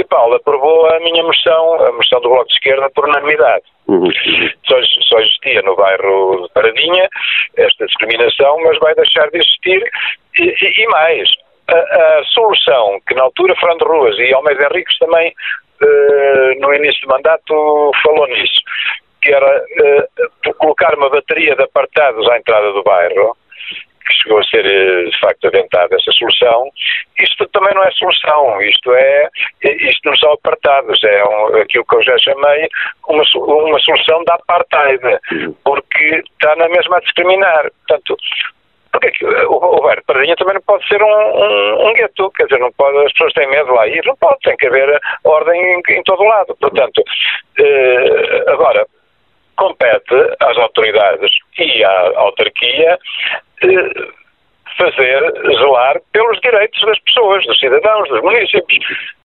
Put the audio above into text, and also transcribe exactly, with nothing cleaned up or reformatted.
Municipal aprovou a minha moção, a moção do Bloco de Esquerda, por unanimidade. Uhum. Só, só existia no bairro de Paradinha esta discriminação, mas vai deixar de existir. E, e, e mais, a, a solução que na altura Fernando Ruas e Almeida Henriques também, uh, no início do mandato, falou nisso, que era uh, colocar uma bateria de apartados à entrada do bairro, que chegou a ser, de facto, aventada essa solução. Isto também não é solução, isto é, isto não são apartados, é um, aquilo que eu já chamei uma, uma solução da apartheid, porque está na mesma a discriminar. Portanto, porque que, o, o bairro de Paradinha também não pode ser um, um, um gueto, quer dizer, não pode, as pessoas têm medo de lá ir, não pode, tem que haver ordem em, em todo o lado. Portanto, eh, agora, compete às autoridades e à autarquia eh, fazer, zelar pelos direitos das pessoas, dos cidadãos, dos municípios.